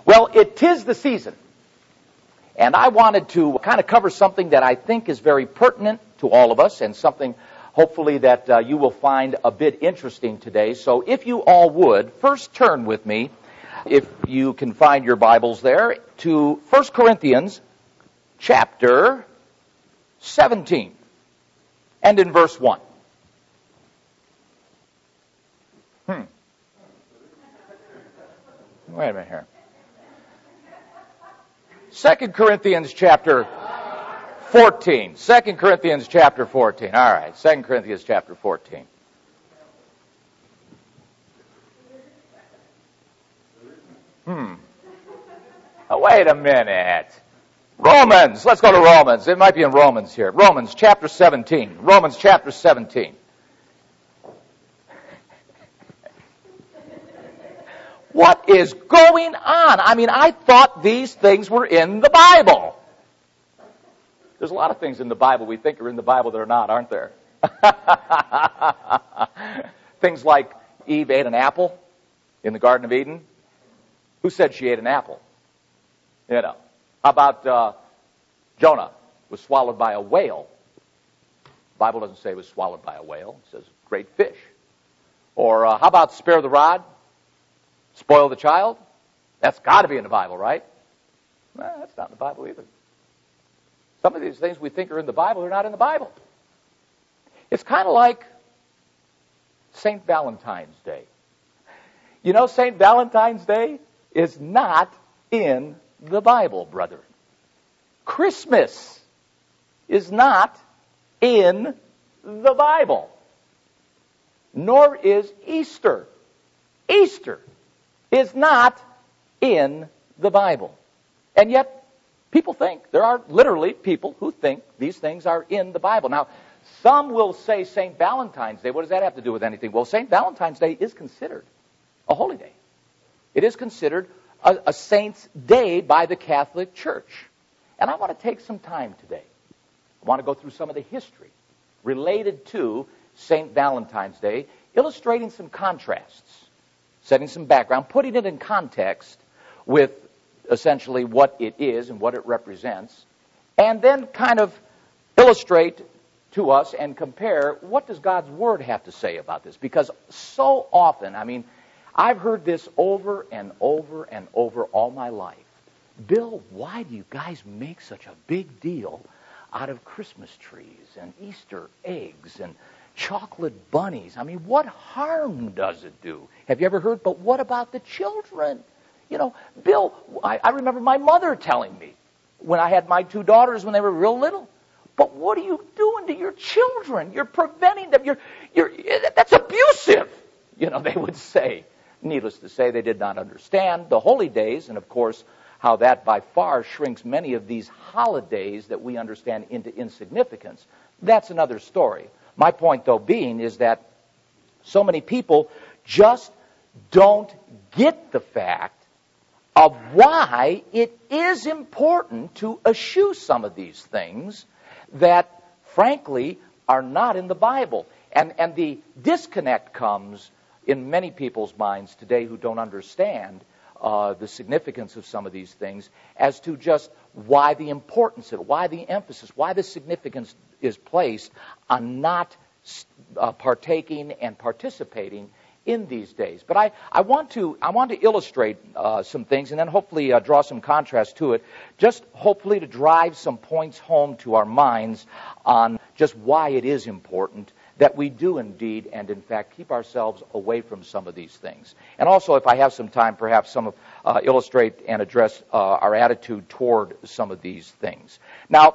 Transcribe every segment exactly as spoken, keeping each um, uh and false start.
Well, it 'tis the season. And I wanted to kind of cover something that I think is very pertinent to all of us and something hopefully that uh, you will find a bit interesting today. So if you all would, first turn with me, if you can find your Bibles there, to First Corinthians chapter seventeen and in verse one. Hmm. Wait a minute here. Second Corinthians chapter fourteen. Second Corinthians chapter fourteen. All right, Second Corinthians chapter fourteen. Hmm. Oh, wait a minute. Romans. Let's go to Romans. It might be in Romans here. Romans chapter seventeen. Romans chapter seventeen. What is going on? I mean, I thought these things were in the Bible. There's a lot of things in the Bible we think are in the Bible that are not, aren't there? Things like Eve ate an apple in the Garden of Eden. Who said she ate an apple? You know. How about uh, Jonah was swallowed by a whale? The Bible doesn't say he was swallowed by a whale. It says great fish. Or uh, how about spare the rod? Spoil the child? That's got to be in the Bible, right? Well, that's not in the Bible either. Some of these things we think are in the Bible are not in the Bible. It's kind of like Saint Valentine's Day. You know, Saint Valentine's Day is not in the Bible, brethren. Christmas is not in the Bible. Nor is Easter. Easter is not in the Bible. And yet, people think, there are literally people who think these things are in the Bible. Now, some will say Saint Valentine's Day. What does that have to do with anything? Well, Saint Valentine's Day is considered a holy day. It is considered a, a saint's day by the Catholic Church. And I want to take some time today. I want to go through some of the history related to Saint Valentine's Day, illustrating some contrasts, setting some background, putting it in context with essentially what it is and what it represents, and then kind of illustrate to us and compare what does God's Word have to say about this. Because so often, I mean, I've heard this over and over and over all my life. Bill, why do you guys make such a big deal out of Christmas trees and Easter eggs and chocolate bunnies? I mean, what harm does it do? Have you ever heard, but what about the children? You know, Bill, I, I remember my mother telling me when I had my two daughters when they were real little, but what are you doing to your children? You're preventing them. You're, you're, that's abusive, you know, they would say. Needless to say, they did not understand the holy days, and of course, how that by far shrinks many of these holidays that we understand into insignificance. That's another story. My point, though, being is that so many people just don't get the fact of why it is important to eschew some of these things that, frankly, are not in the Bible. And, and the disconnect comes in many people's minds today who don't understand uh, the significance of some of these things as to just why the importance of it, why the emphasis, why the significance is placed on not uh, partaking and participating in these days. But I, I want to I want to illustrate uh, some things and then hopefully uh, draw some contrast to it, just hopefully to drive some points home to our minds on just why it is important that we do indeed and in fact keep ourselves away from some of these things. And also, if I have some time, perhaps some of uh, illustrate and address uh, our attitude toward some of these things. Now,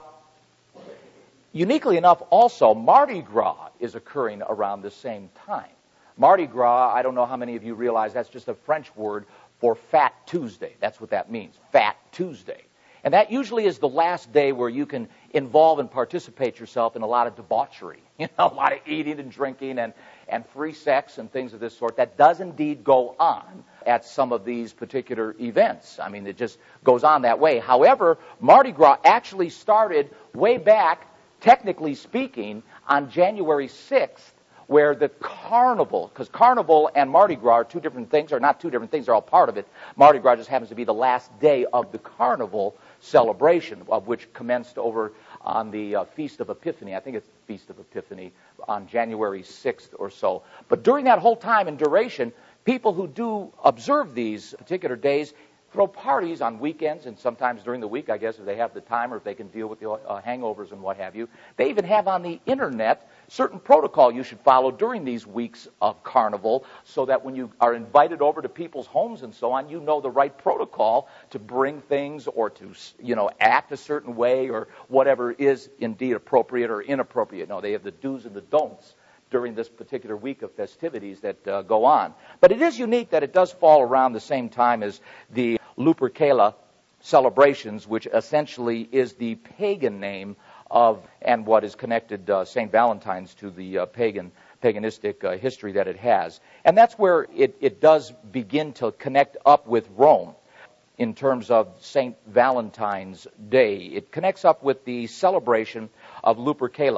uniquely enough, also, Mardi Gras is occurring around the same time. Mardi Gras, I don't know how many of you realize that's just a French word for Fat Tuesday. That's what that means, Fat Tuesday. And that usually is the last day where you can involve and participate yourself in a lot of debauchery, you know, a lot of eating and drinking and, and free sex and things of this sort. That does indeed go on at some of these particular events. I mean, it just goes on that way. However, Mardi Gras actually started way back, technically speaking, on January sixth, where the carnival, because carnival and Mardi Gras are two different things, or not two different things, they're all part of it. Mardi Gras just happens to be the last day of the carnival celebration, of which commenced over on the uh, Feast of Epiphany. I think it's Feast of Epiphany on January sixth or so. But during that whole time and duration, people who do observe these particular days throw parties on weekends and sometimes during the week, I guess, if they have the time or if they can deal with the uh, hangovers and what have you. They even have on the internet certain protocol you should follow during these weeks of carnival so that when you are invited over to people's homes and so on, you know the right protocol to bring things or to, you know, act a certain way or whatever is indeed appropriate or inappropriate. No, they have the do's and the don'ts during this particular week of festivities that uh, go on. But it is unique that it does fall around the same time as the Lupercalia celebrations, which essentially is the pagan name of, and what is connected uh, Saint Valentine's to the uh, pagan, paganistic uh, history that it has. And that's where it, it does begin to connect up with Rome in terms of Saint Valentine's Day. It connects up with the celebration of Lupercalia.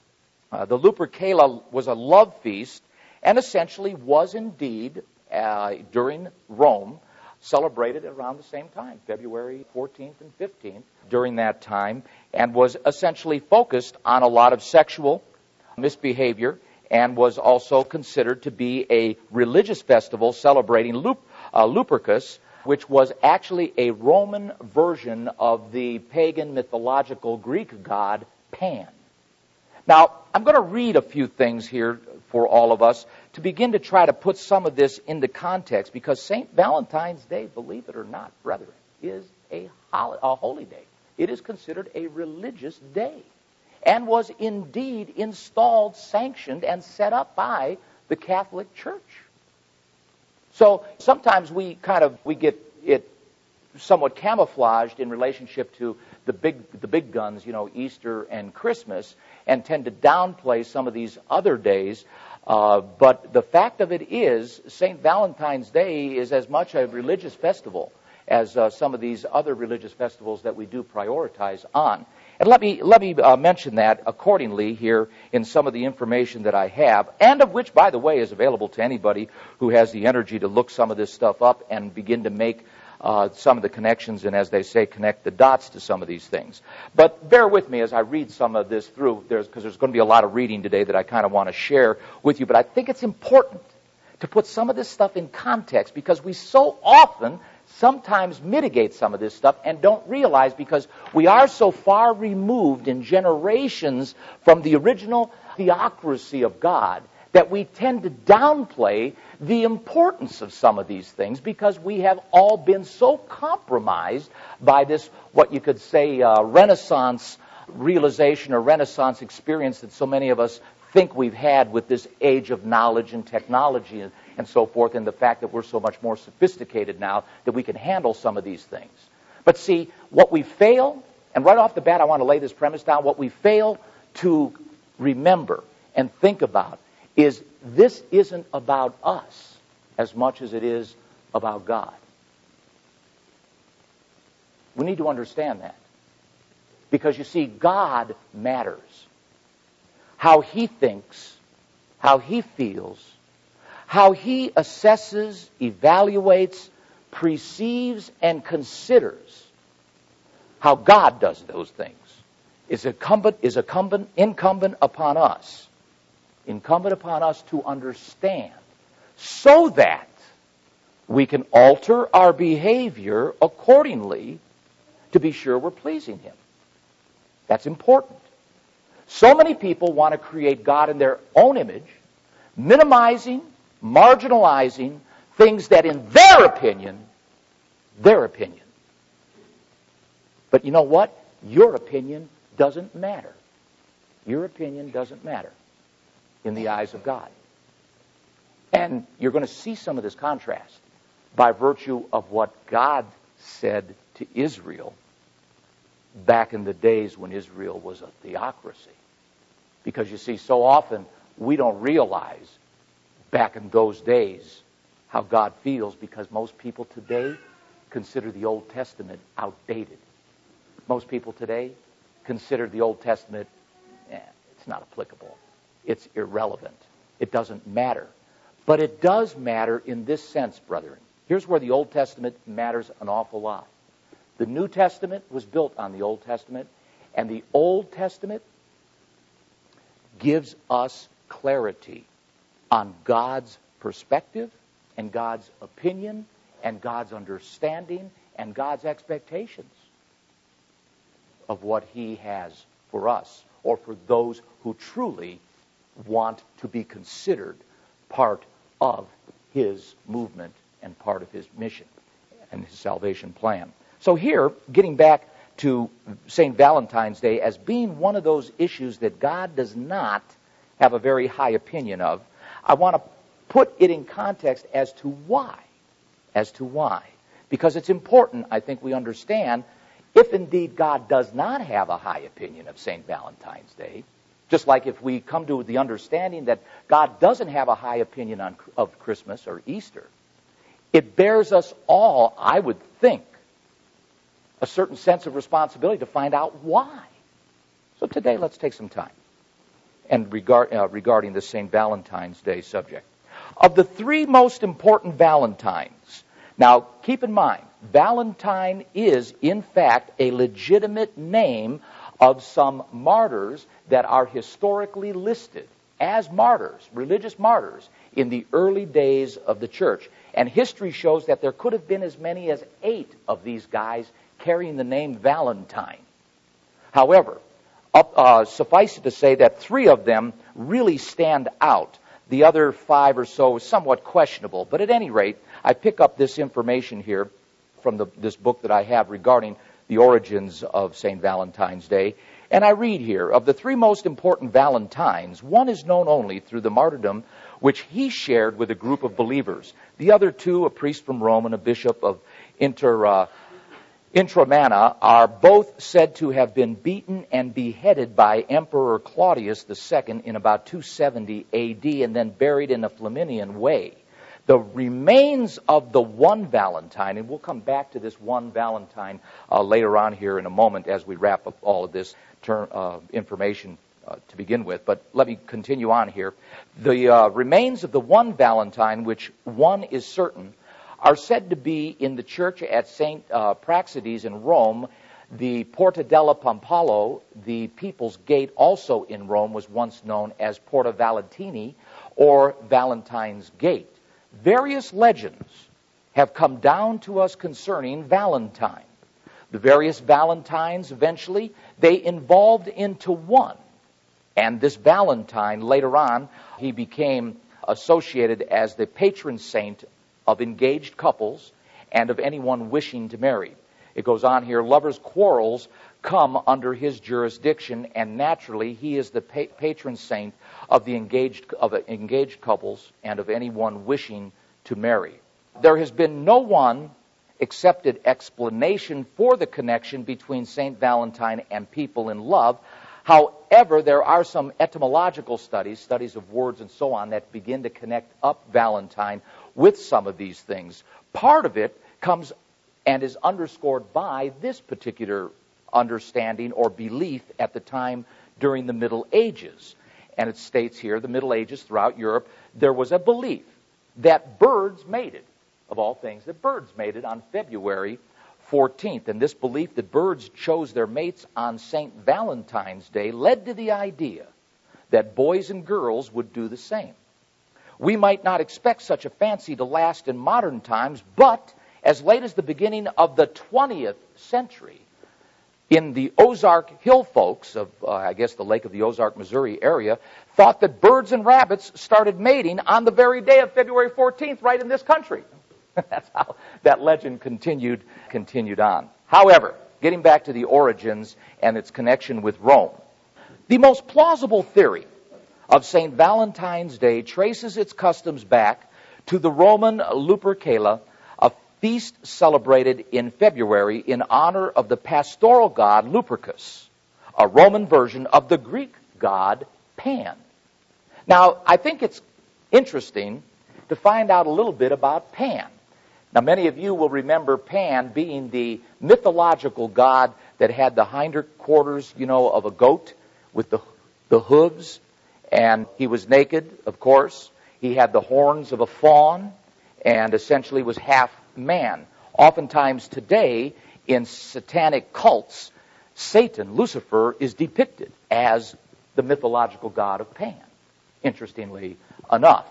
Uh, the Lupercalia was a love feast and essentially was indeed, uh, during Rome, celebrated around the same time, February fourteenth and fifteenth, during that time, and was essentially focused on a lot of sexual misbehavior and was also considered to be a religious festival celebrating Lup- uh, Lupercus, which was actually a Roman version of the pagan mythological Greek god Pan. Now, I'm going to read a few things here for all of us to begin to try to put some of this into context, because Saint Valentine's Day, believe it or not, brethren, is a, hol- a holy day. It is considered a religious day and was indeed installed, sanctioned, and set up by the Catholic Church. So sometimes we kind of, we get it somewhat camouflaged in relationship to the big the big guns, you know, Easter and Christmas, and tend to downplay some of these other days. Uh, but the fact of it is, Saint Valentine's Day is as much a religious festival as uh, some of these other religious festivals that we do prioritize on. And let me let me uh, mention that accordingly here in some of the information that I have, and of which, by the way, is available to anybody who has the energy to look some of this stuff up and begin to make Uh, some of the connections and, as they say, connect the dots to some of these things. But bear with me as I read some of this through, because there's, there's going to be a lot of reading today that I kind of want to share with you. But I think it's important to put some of this stuff in context, because we so often sometimes mitigate some of this stuff and don't realize, because we are so far removed in generations from the original theocracy of God, that we tend to downplay the importance of some of these things, because we have all been so compromised by this, what you could say, uh, Renaissance realization or Renaissance experience that so many of us think we've had with this age of knowledge and technology and, and so forth, and the fact that we're so much more sophisticated now that we can handle some of these things. But see, what we fail, and right off the bat I want to lay this premise down, what we fail to remember and think about is this isn't about us as much as it is about God. We need to understand that. Because you see, God matters. How He thinks, how He feels, how He assesses, evaluates, perceives, and considers how God does those things is incumbent, is incumbent, incumbent upon us. Incumbent upon us to understand, so that we can alter our behavior accordingly to be sure we're pleasing Him. That's important. So many people want to create God in their own image, minimizing, marginalizing things that in their opinion, their opinion. But you know what? Your opinion doesn't matter. Your opinion doesn't matter in the eyes of God. And you're going to see some of this contrast by virtue of what God said to Israel back in the days when Israel was a theocracy. Because you see, so often we don't realize back in those days how God feels, because most people today consider the Old Testament outdated. Most people today consider the Old Testament, eh, it's not applicable. It's irrelevant. It doesn't matter. But it does matter in this sense, brethren. Here's where the Old Testament matters an awful lot. The New Testament was built on the Old Testament, and the Old Testament gives us clarity on God's perspective and God's opinion and God's understanding and God's expectations of what He has for us, or for those who truly want to be considered part of His movement and part of His mission and His salvation plan. So here, getting back to Saint Valentine's Day as being one of those issues that God does not have a very high opinion of, I want to put it in context as to why. As to why. Because it's important, I think, we understand, if indeed God does not have a high opinion of Saint Valentine's Day, just like if we come to the understanding that God doesn't have a high opinion on, of Christmas or Easter, it bears us all, I would think, a certain sense of responsibility to find out why. So today, let's take some time and regard, uh, regarding the Saint Valentine's Day subject. Of the three most important Valentines, now keep in mind, Valentine is, in fact, a legitimate name of some martyrs that are historically listed as martyrs, religious martyrs, in the early days of the church. And history shows that there could have been as many as eight of these guys carrying the name Valentine. However, up, uh, suffice it to say that three of them really stand out. The other five or so is somewhat questionable. But at any rate, I pick up this information here from the, this book that I have regarding the origins of Saint Valentine's Day. And I read here, of the three most important Valentines, one is known only through the martyrdom which he shared with a group of believers. The other two, a priest from Rome and a bishop of Inter... Uh, Intramana, are both said to have been beaten and beheaded by Emperor Claudius the Second in about two seventy A D and then buried in a Flaminian way. The remains of the one Valentine, and we'll come back to this one Valentine uh, later on here in a moment as we wrap up all of this term, uh, information uh, to begin with, but let me continue on here. The uh, remains of the one Valentine, which one is certain, are said to be in the church at Saint Uh, Praxedes in Rome. The Porta della Pampalo, the People's Gate, also in Rome, was once known as Porta Valentini or Valentine's Gate. Various legends have come down to us concerning Valentine. The various Valentines, eventually, they evolved into one. And this Valentine, later on, he became associated as the patron saint of engaged couples and of anyone wishing to marry. It goes on here, lovers' quarrels come under his jurisdiction, and naturally he is the pa- patron saint of the engaged of engaged couples and of anyone wishing to marry. There has been no one accepted explanation for the connection between Saint Valentine and people in love. However, there are some etymological studies, studies of words and so on, that begin to connect up Valentine with some of these things. Part of it comes and is underscored by this particular understanding or belief at the time during the Middle Ages. And it states here, the Middle Ages throughout Europe, there was a belief that birds mated, of all things, that birds mated on February fourteenth. And this belief that birds chose their mates on Saint Valentine's Day led to the idea that boys and girls would do the same. We might not expect such a fancy to last in modern times, but as late as the beginning of the twentieth century, in the Ozark Hill folks of, uh, I guess, the Lake of the Ozark, Missouri area, thought that birds and rabbits started mating on the very day of February fourteenth right in this country. That's how that legend continued continued on. However, getting back to the origins and its connection with Rome, the most plausible theory of Saint Valentine's Day traces its customs back to the Roman Lupercalia, a feast celebrated in February in honor of the pastoral god Lupercus, a Roman version of the Greek god Pan. Now, I think it's interesting to find out a little bit about Pan. Now, many of you will remember Pan being the mythological god that had the hinder quarters, you know, of a goat with the, the hooves, And he was naked, of course. He had the horns of a fawn and essentially was half man. Oftentimes today, in satanic cults, Satan, Lucifer, is depicted as the mythological god of Pan, interestingly enough.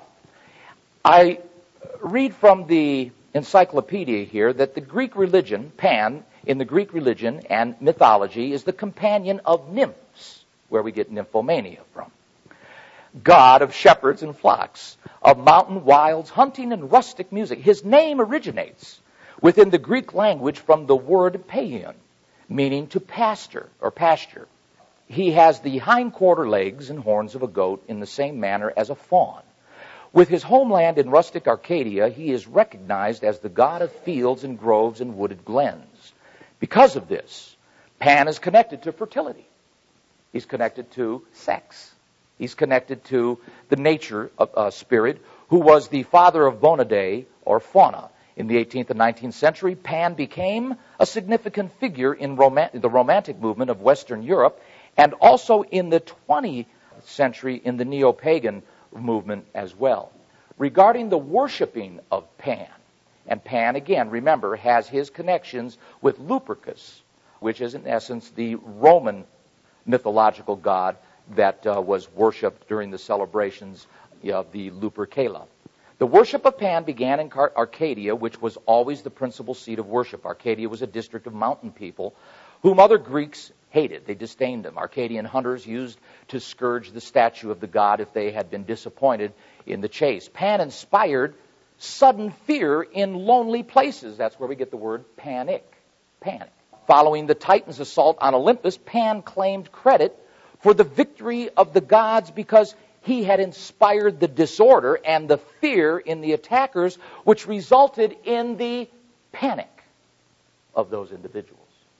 I read from the encyclopedia here that the Greek religion, Pan, in the Greek religion and mythology, is the companion of nymphs, where we get nymphomania from. God of shepherds and flocks, of mountain wilds, hunting and rustic music. His name originates within the Greek language from the word paion, meaning to pasture or pasture. He has the hindquarter legs and horns of a goat in the same manner as a fawn. With his homeland in rustic Arcadia, he is recognized as the god of fields and groves and wooded glens. Because of this, Pan is connected to fertility. He's connected to sex. He's connected to the nature of uh, spirit, who was the father of Bonaday or Fauna. In the eighteenth and nineteenth century, Pan became a significant figure in rom- the Romantic movement of Western Europe, and also in the twentieth century in the neo-pagan movement as well. Regarding the worshiping of Pan, and Pan, again, remember, has his connections with Lupercus, which is in essence the Roman mythological god that uh, was worshipped during the celebrations of the Lupercalia. The worship of Pan began in Car- Arcadia, which was always the principal seat of worship. Arcadia was a district of mountain people whom other Greeks hated. They disdained them. Arcadian hunters used to scourge the statue of the god if they had been disappointed in the chase. Pan inspired sudden fear in lonely places. That's where we get the word panic. Panic. Following the Titans' assault on Olympus, Pan claimed credit for the victory of the gods because he had inspired the disorder and the fear in the attackers, which resulted in the panic of those individuals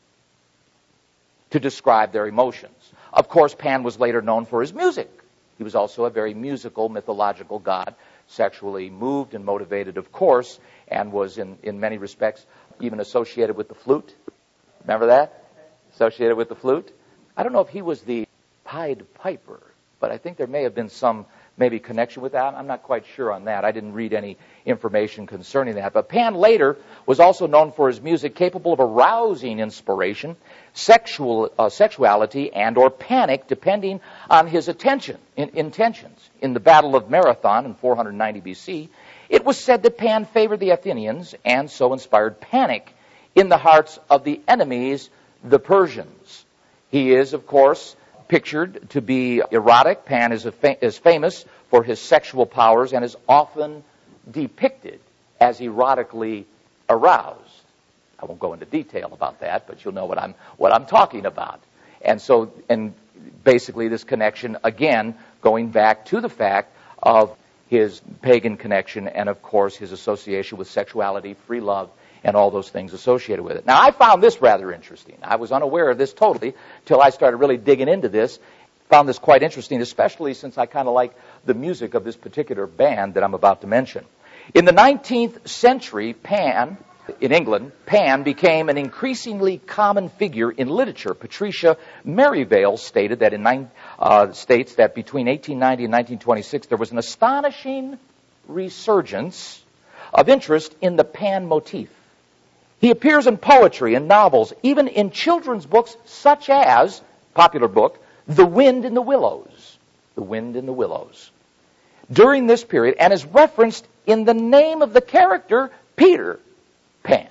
to describe their emotions. Of course, Pan was later known for his music. He was also a very musical, mythological god, sexually moved and motivated, of course, and was in, in many respects even associated with the flute. Remember that? Associated with the flute? I don't know if he was the Pied Piper, but I think there may have been some maybe connection with that. I'm not quite sure on that. I didn't read any information concerning that. But Pan later was also known for his music capable of arousing inspiration, sexual uh, sexuality, and or panic, depending on his attention in, intentions. In the Battle of Marathon in four ninety B C, it was said that Pan favored the Athenians and so inspired panic in the hearts of the enemies, the Persians. He is, of course, pictured to be erotic. Pan is, a fa- is famous for his sexual powers and is often depicted as erotically aroused. I won't go into detail about that, but you'll know what I'm what I'm talking about. And so, and basically this connection, again, going back to the fact of his pagan connection and, of course, his association with sexuality, free love, and all those things associated with it. Now, I found this rather interesting. I was unaware of this totally till I started really digging into this. Found this quite interesting, especially since I kind of like the music of this particular band that I'm about to mention. In the nineteenth century, Pan, in England, Pan became an increasingly common figure in literature. Patricia Merivale stated that in nine, uh, states that between eighteen ninety and nineteen twenty-six there was an astonishing resurgence of interest in the Pan motif. He appears in poetry and novels, even in children's books such as, popular book, The Wind in the Willows. The Wind in the Willows. During this period, and is referenced in the name of the character, Peter Pan,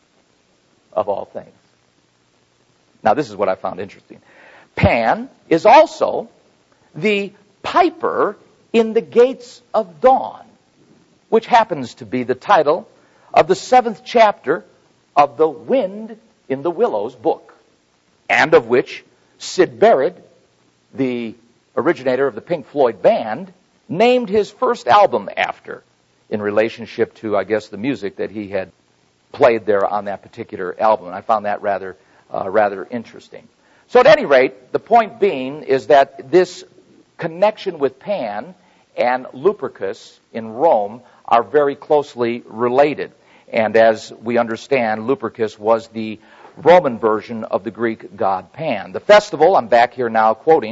of all things. Now, this is what I found interesting. Pan is also the piper in the Gates of Dawn, which happens to be the title of the seventh chapter of the Wind in the Willows book, and of which Syd Barrett, the originator of the Pink Floyd band, named his first album after, in relationship to, I guess, the music that he had played there on that particular album. And I found that rather, uh, rather interesting. So at any rate, the point being is that this connection with Pan and Lupercus in Rome are very closely related. And as we understand, Lupercus was the Roman version of the Greek god Pan. The festival, I'm back here now quoting,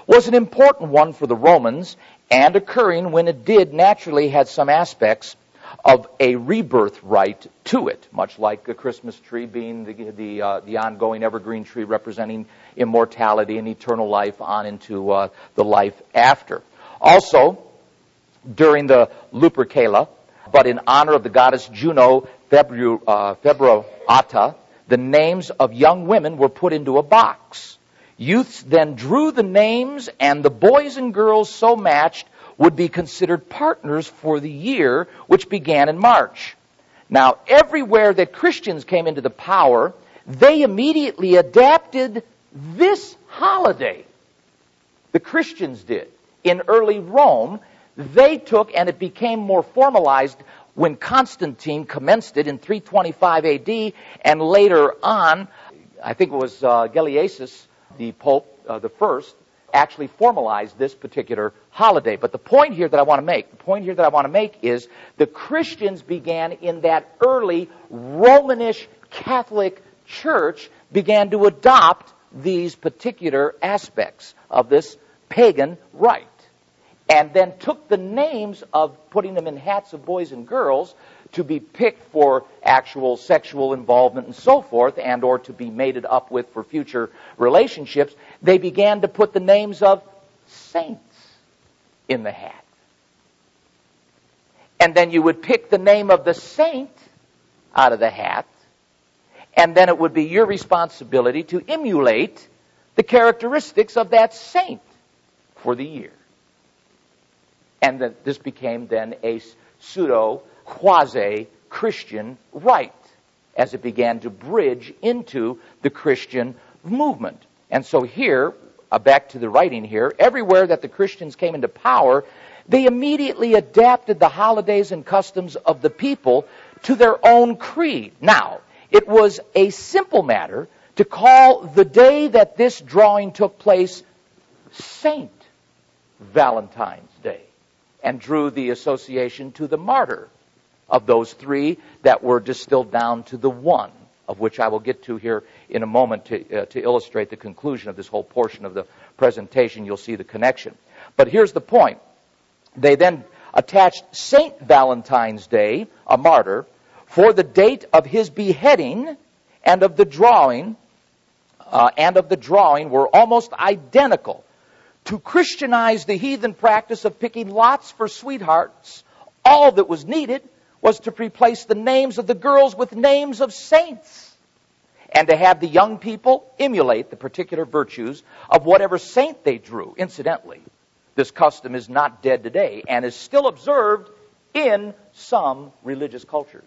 was an important one for the Romans, and occurring when it did naturally had some aspects of a rebirth rite to it, much like a Christmas tree being the the, uh, the ongoing evergreen tree representing immortality and eternal life on into uh, the life after. Also, during the Lupercalia, but in honor of the goddess Juno Febru, uh, Februata, the names of young women were put into a box. Youths then drew the names, and the boys and girls so matched would be considered partners for the year, which began in March. Now, everywhere that Christians came into the power, they immediately adapted this holiday. The Christians did. In early Rome, they took, and it became more formalized when Constantine commenced it in three twenty-five A D, and later on, I think it was uh, Gelasius, the Pope, uh, the first, actually formalized this particular holiday. But the point here that I want to make, the point here that I want to make is the Christians began in that early Romanish Catholic church began to adopt these particular aspects of this pagan rite. And then took the names of putting them in hats of boys and girls to be picked for actual sexual involvement and so forth, and or to be mated up with for future relationships. They began to put the names of saints in the hat. And then you would pick the name of the saint out of the hat, and then it would be your responsibility to emulate the characteristics of that saint for the year. And that this became then a pseudo, quasi-Christian rite as it began to bridge into the Christian movement. And so here, uh, back to the writing here, everywhere that the Christians came into power, they immediately adapted the holidays and customs of the people to their own creed. Now, it was a simple matter to call the day that this drawing took place Saint Valentine's Day, and drew the association to the martyr of those three that were distilled down to the one, of which I will get to here in a moment to, uh, to illustrate the conclusion of this whole portion of the presentation. You'll see the connection. But here's the point. They then attached Saint Valentine's Day, a martyr, for the date of his beheading, and of the drawing, uh, and of the drawing were almost identical. To Christianize the heathen practice of picking lots for sweethearts, all that was needed was to replace the names of the girls with names of saints, and to have the young people emulate the particular virtues of whatever saint they drew. Incidentally, this custom is not dead today and is still observed in some religious cultures.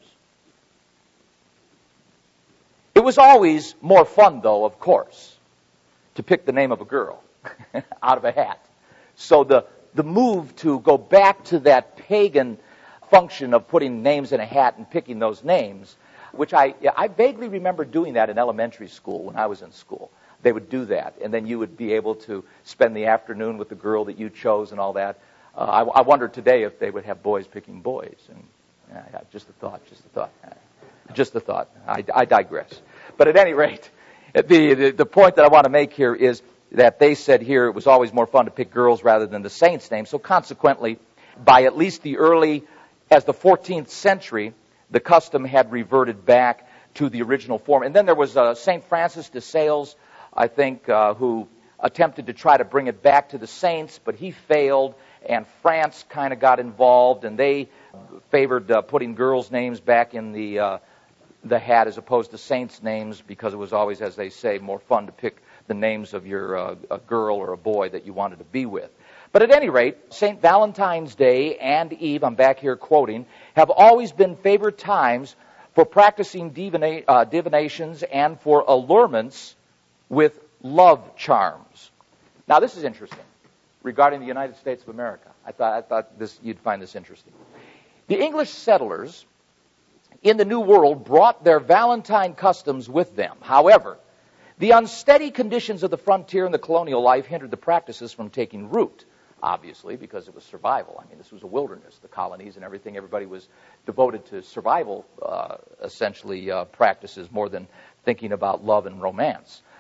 It was always more fun, though, of course, to pick the name of a girl out of a hat. So the, the move to go back to that pagan function of putting names in a hat and picking those names, which I, I vaguely remember doing that in elementary school when I was in school. They would do that, and then you would be able to spend the afternoon with the girl that you chose and all that. Uh, I, I wonder today if they would have boys picking boys. And uh, just a thought, just a thought. Just a thought. I, I digress. But at any rate, the, the, the point that I want to make here is that they said here it was always more fun to pick girls rather than the saints' names. So consequently, by at least the early, as the fourteenth century, the custom had reverted back to the original form. And then there was uh, Saint Francis de Sales, I think, uh, who attempted to try to bring it back to the saints, but he failed, and France kind of got involved, and they favored uh, putting girls' names back in the uh, the hat as opposed to saints' names, because it was always, as they say, more fun to pick the names of your uh, a girl or a boy that you wanted to be with. But at any rate, Saint Valentine's Day and Eve, I'm back here quoting, have always been favored times for practicing divina- uh, divinations and for allurements with love charms. Now, this is interesting regarding the United States of America. I thought, I thought this, you'd find this interesting. The English settlers in the New World brought their Valentine customs with them. However, the unsteady conditions of the frontier and the colonial life hindered the practices from taking root, obviously, because it was survival. I mean, this was a wilderness, the colonies and everything. Everybody was devoted to survival, uh, essentially, uh, practices more than thinking about love and romance.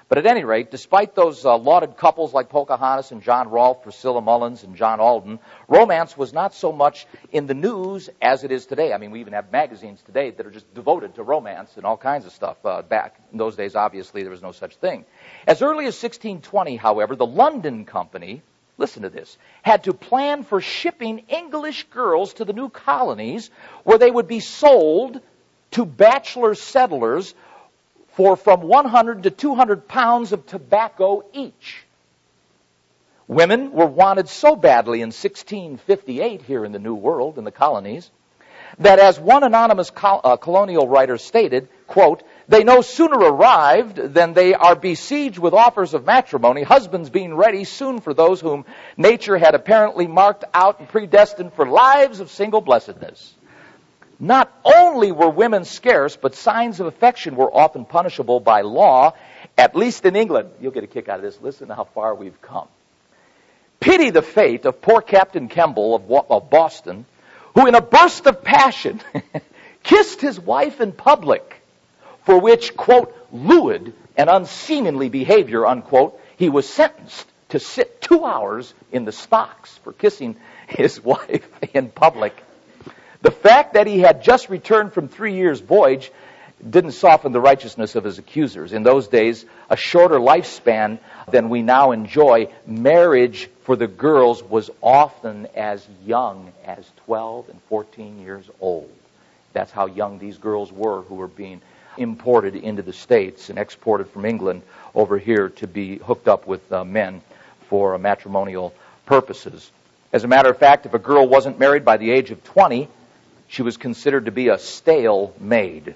But at any rate, despite those uh, lauded couples like Pocahontas and John Rolfe, Priscilla Mullins and John Alden, romance was not so much in the news as it is today. I mean, we even have magazines today that are just devoted to romance and all kinds of stuff. Uh, back in those days, obviously, there was no such thing. As early as sixteen twenty, however, the London Company, listen to this, had to plan for shipping English girls to the new colonies where they would be sold to bachelor settlers for from one hundred to two hundred pounds of tobacco each. Women were wanted so badly in sixteen fifty-eight here in the New World, in the colonies, that as one anonymous col- uh, colonial writer stated, quote, they no sooner arrived than they are besieged with offers of matrimony, husbands being ready soon for those whom nature had apparently marked out and predestined for lives of single blessedness. Not only were women scarce, but signs of affection were often punishable by law, at least in England. You'll get a kick out of this. Listen to how far we've come. Pity the fate of poor Captain Kemble of, of Boston, who in a burst of passion kissed his wife in public, for which, quote, lewd and unseemly behavior, unquote, he was sentenced to sit two hours in the stocks for kissing his wife in public. The fact that he had just returned from three years' voyage didn't soften the righteousness of his accusers. In those days, a shorter lifespan than we now enjoy, marriage for the girls was often as young as twelve and fourteen years old. That's how young these girls were who were being imported into the States and exported from England over here to be hooked up with uh, men for uh, matrimonial purposes. As a matter of fact, if a girl wasn't married by the age of twenty, she was considered to be a stale maid.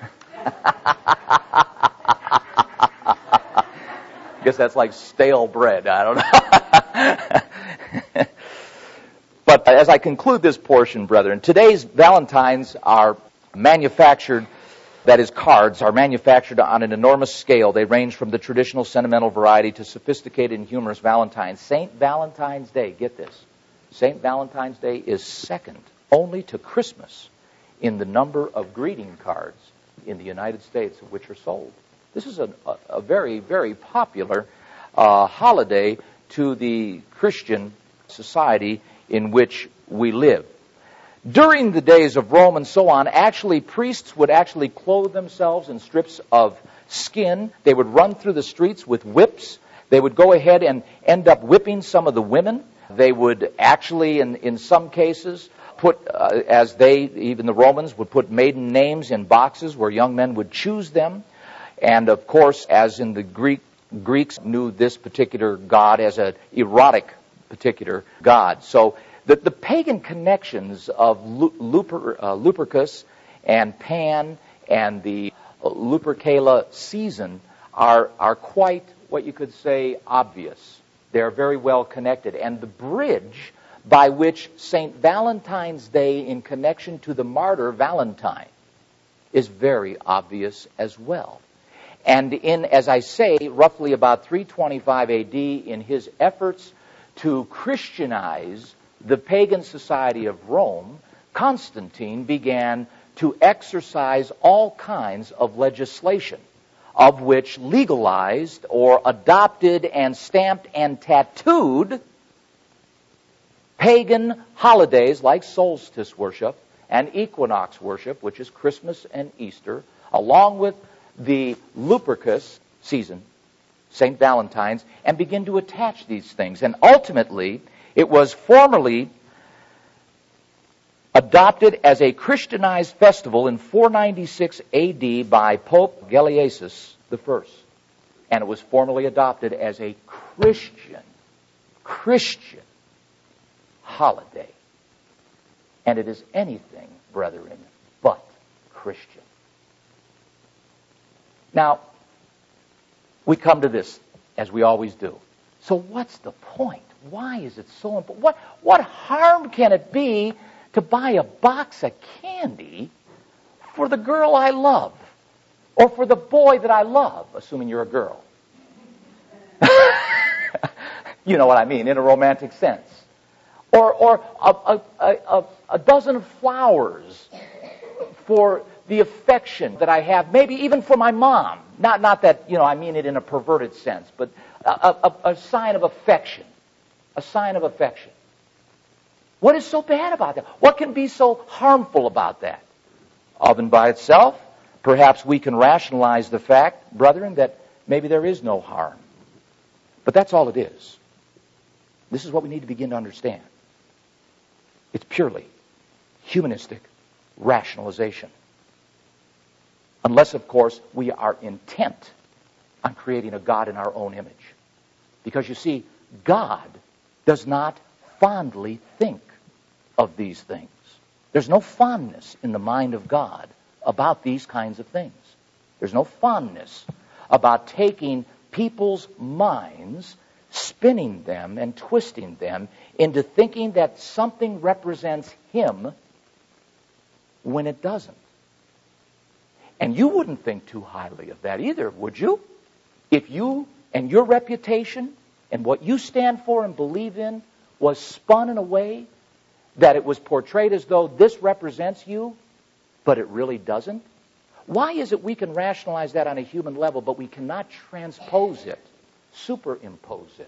I guess that's like stale bread. I don't know. But as I conclude this portion, brethren, today's Valentines are manufactured, that is, cards, are manufactured on an enormous scale. They range from the traditional sentimental variety to sophisticated and humorous Valentines. Saint Valentine's Day, get this, Saint Valentine's Day is second only to Christmas in the number of greeting cards in the United States of which are sold. This is a, a, a very, very popular uh, holiday to the Christian society in which we live. During the days of Rome and so on, actually priests would actually clothe themselves in strips of skin. They would run through the streets with whips. They would go ahead and end up whipping some of the women. They would actually, in, in some cases, put, uh, as they, even the Romans, would put maiden names in boxes where young men would choose them. And of course, as in the Greek, Greeks knew this particular god as an erotic particular god. So the, the pagan connections of Luper, uh, Lupercus and Pan and the Lupercalia season are, are quite, what you could say, obvious. They are very well connected. And the bridge by which Saint Valentine's Day in connection to the martyr Valentine is very obvious as well. And in, as I say, roughly about three twenty-five A D, in his efforts to Christianize the pagan society of Rome, Constantine began to exercise all kinds of legislation, of which legalized or adopted and stamped and tattooed pagan holidays like solstice worship and equinox worship, which is Christmas and Easter, along with the Lupercus season, Saint Valentine's, and begin to attach these things. And ultimately, it was formally adopted as a Christianized festival in four ninety-six A D by Pope Gelasius the First. And it was formally adopted as a Christian, Christian holiday. And it is anything, brethren, but Christian. Now, we come to this, as we always do. So what's the point? Why is it so important? What, what harm can it be to buy a box of candy for the girl I love? Or for the boy that I love, assuming you're a girl? You know what I mean, in a romantic sense. Or, or a, a, a, a dozen flowers for the affection that I have, maybe even for my mom. Not, not that, you know, I mean it in a perverted sense, but a, a, a sign of affection. A sign of affection. What is so bad about that? What can be so harmful about that? Of and by itself, perhaps we can rationalize the fact, brethren, that maybe there is no harm. But that's all it is. This is what we need to begin to understand. It's purely humanistic rationalization. Unless, of course, we are intent on creating a God in our own image. Because you see, God does not fondly think of these things. There's no fondness in the mind of God about these kinds of things. There's no fondness about taking people's minds, spinning them and twisting them into thinking that something represents Him when it doesn't. And you wouldn't think too highly of that either, would you? If you and your reputation and what you stand for and believe in was spun in a way that it was portrayed as though this represents you, but it really doesn't. Why is it we can rationalize that on a human level, but we cannot transpose it, superimpose it,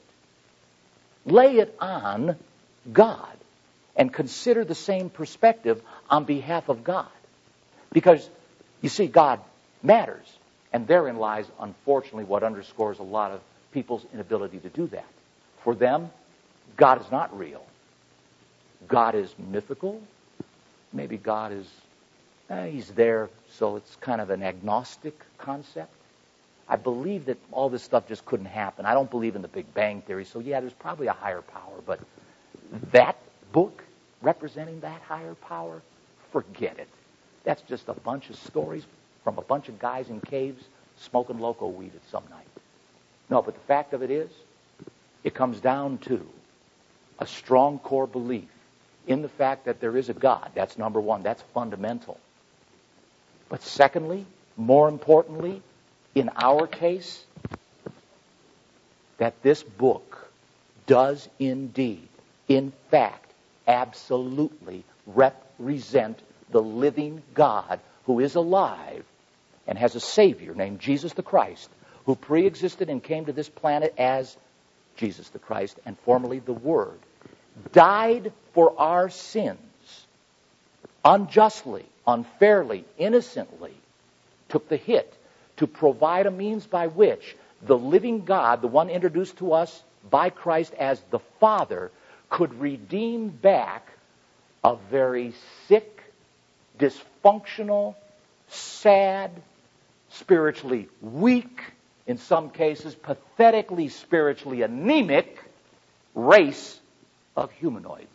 lay it on God, and consider the same perspective on behalf of God? Because, you see, God matters, and therein lies, unfortunately, what underscores a lot of people's inability to do that. For them, God is not real. God is mythical. Maybe God is, eh, He's there, so it's kind of an agnostic concept. I believe that all this stuff just couldn't happen. I don't believe in the Big Bang Theory, so yeah, there's probably a higher power, but that book representing that higher power, forget it. That's just a bunch of stories from a bunch of guys in caves smoking loco weed at some night. No, but the fact of it is, it comes down to a strong core belief in the fact that there is a God. That's number one. That's fundamental. But secondly, more importantly, in our case, that this book does indeed, in fact, absolutely represent the living God who is alive and has a Savior named Jesus the Christ, who pre-existed and came to this planet as Jesus the Christ, and formerly the Word, died for our sins, unjustly, unfairly, innocently, took the hit to provide a means by which the living God, the one introduced to us by Christ as the Father, could redeem back a very sick, dysfunctional, sad, spiritually weak, in some cases pathetically spiritually anemic race of humanoids.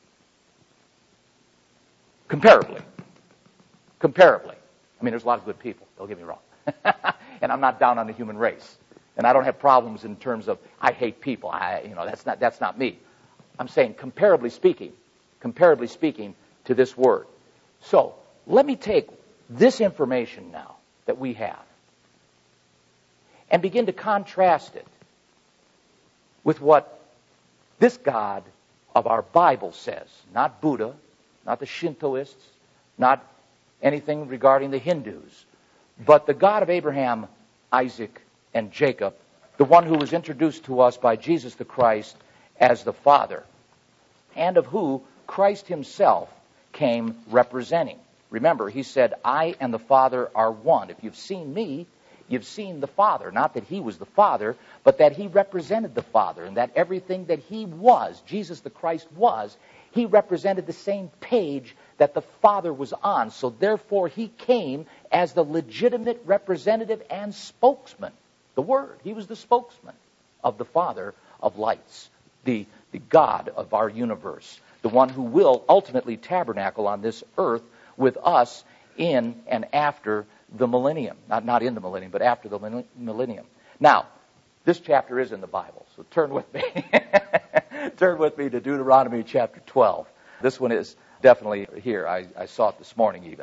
Comparably. Comparably. I mean, there's a lot of good people, don't get me wrong. And I'm not down on the human race. And I don't have problems in terms of, I hate people. I, you know, that's not, that's not me. I'm saying, comparably speaking, comparably speaking to this word. So, let me take this information now that we have and begin to contrast it with what this God of our Bible says. Not Buddha, not the Shintoists, not anything regarding the Hindus, but the God of Abraham, Isaac, and Jacob, the one who was introduced to us by Jesus the Christ as the Father, and of who Christ himself came representing. Remember, he said, I and the Father are one. If you've seen me, you've seen the Father. Not that he was the Father, but that he represented the Father, and that everything that he was, Jesus the Christ was, he represented the same page that the Father was on. So therefore, he came as the legitimate representative and spokesman. The Word. He was the spokesman of the Father of lights, the, the God of our universe, the one who will ultimately tabernacle on this earth with us in and after the millennium. Not, not in the millennium, but after the millennium. Now, this chapter is in the Bible, so turn with me. Turn with me to Deuteronomy chapter twelve. This one is definitely here. I, I saw it this morning even.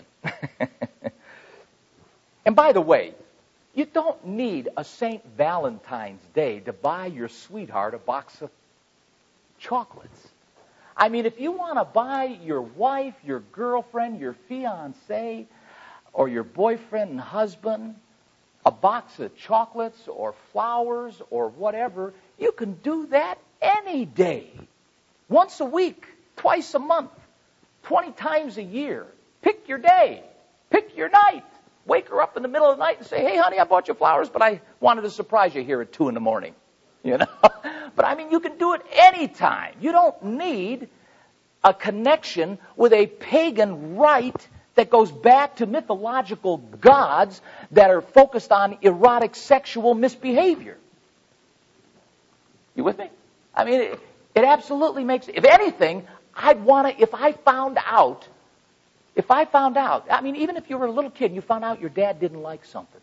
And by the way, you don't need a Saint Valentine's Day to buy your sweetheart a box of chocolates. I mean, if you want to buy your wife, your girlfriend, your fiancé, or your boyfriend and husband a box of chocolates or flowers or whatever, you can do that any day. Once a week, twice a month, twenty times a year. Pick your day. Pick your night. Wake her up in the middle of the night and say, hey, honey, I bought you flowers, but I wanted to surprise you here at two in the morning. You know? But I mean, you can do it anytime. You don't need a connection with a pagan rite that goes back to mythological gods that are focused on erotic sexual misbehavior. You with me? I mean, it, it absolutely makes, if anything, I'd want to, if I found out, if I found out, I mean, even if you were a little kid and you found out your dad didn't like something,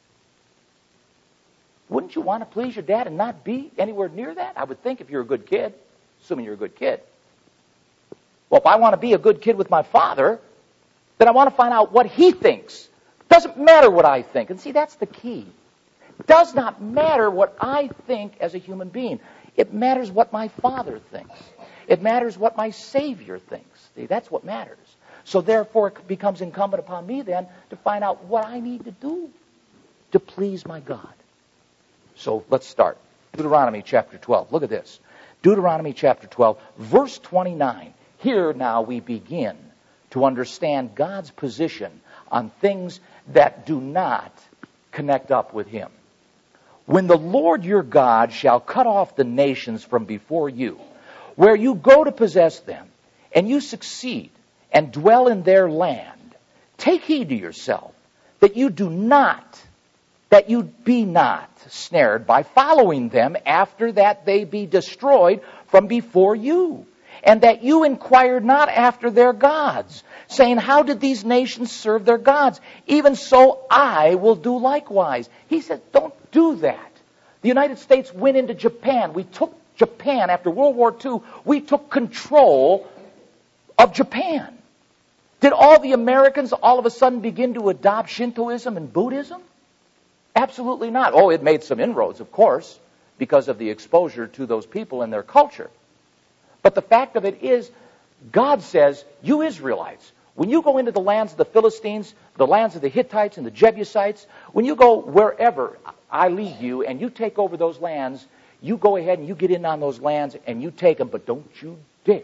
wouldn't you want to please your dad and not be anywhere near that? I would think if you're a good kid, assuming you're a good kid. Well, if I want to be a good kid with my father, then I want to find out what he thinks. Doesn't matter what I think. And see, that's the key. It does not matter what I think as a human being. It matters what my Father thinks. It matters what my Savior thinks. See, that's what matters. So therefore, it becomes incumbent upon me then to find out what I need to do to please my God. So let's start. Deuteronomy chapter twelve. Look at this. Deuteronomy chapter twelve, verse twenty-nine. Here now we begin to understand God's position on things that do not connect up with Him. When the Lord your God shall cut off the nations from before you, where you go to possess them, and you succeed and dwell in their land, take heed to yourself that you do not, that you be not snared by following them after that they be destroyed from before you. And that you inquire not after their gods, saying, how did these nations serve their gods? Even so I will do likewise. He said, don't do that. The United States went into Japan. We took Japan after World War Two. We took control of Japan. Did all the Americans all of a sudden begin to adopt Shintoism and Buddhism? Absolutely not. Oh, it made some inroads, of course, because of the exposure to those people and their culture. But the fact of it is, God says, you Israelites, when you go into the lands of the Philistines, the lands of the Hittites and the Jebusites, when you go wherever I lead you and you take over those lands, you go ahead and you get in on those lands and you take them, but don't you dare